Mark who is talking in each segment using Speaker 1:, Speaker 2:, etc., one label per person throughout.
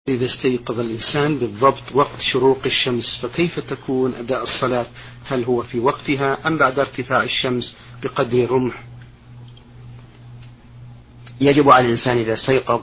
Speaker 1: إذا استيقظ الإنسان بالضبط وقت شروق الشمس فكيف تكون أداء الصلاة؟ هل هو في وقتها أم بعد ارتفاع الشمس بقدر الرمح؟
Speaker 2: يجب على الإنسان إذا استيقظ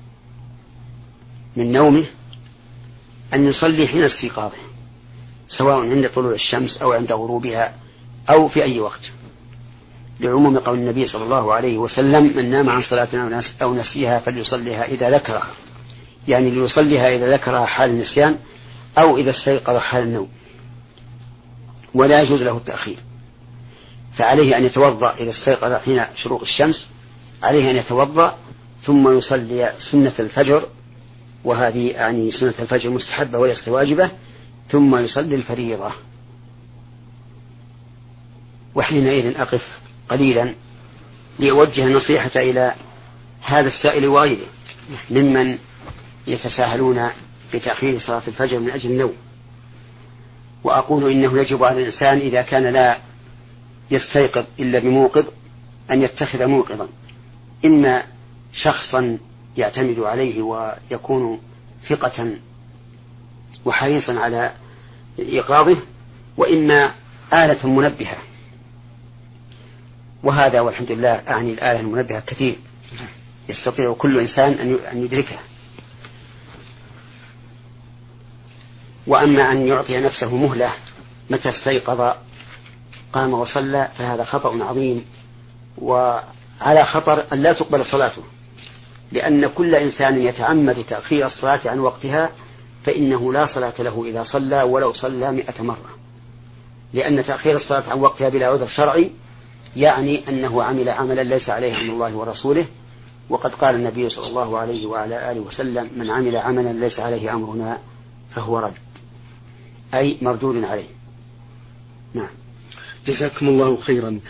Speaker 2: من نومه أن يصلي حين استيقاظه، سواء عند طلوع الشمس أو عند غروبها أو في أي وقت، لعموم قول النبي صلى الله عليه وسلم: من نام عن صلاة أو نسيها فليصليها إذا ذكرها، يعني ليصليها إذا ذكرها حال النسيان أو إذا استيقظ حال النوم، ولا يجوز له التأخير. فعليه أن يتوضأ إذا استيقظ حين شروق الشمس، عليه أن يتوضأ ثم يصلي سنة الفجر، وهذه يعني سنة الفجر مستحبة وليست واجبة، ثم يصلي الفريضة. وحينئذ أقف قليلا لأوجه النصيحة إلى هذا السائل وغيره ممن يتساهلون بتأخير صلاة الفجر من أجل النوم، وأقول إنه يجب على الإنسان إذا كان لا يستيقظ إلا بموقظ أن يتخذ موقظا، إما شخصا يعتمد عليه ويكون ثقة وحريصا على إيقاظه، وإما آلة منبهة، وهذا والحمد لله أعني الآلة المنبهة كثير يستطيع كل إنسان أن يدركها. وأما أن يعطي نفسه مهلة متى استيقظ قام وصلى فهذا خطأ عظيم، وعلى خطر أن لا تقبل صلاته، لأن كل إنسان يتعمد تأخير الصلاة عن وقتها فإنه لا صلاة له إذا صلى ولو صلى 100 مرة، لأن تأخير الصلاة عن وقتها بلا عذر شرعي يعني أنه عمل عملا ليس عليه أمر الله ورسوله، وقد قال النبي صلى الله عليه وعلى آله وسلم: من عمل عملا ليس عليه أمرنا فهو رد، أي مردود عليه. نعم.
Speaker 1: جزاكم الله خيرا.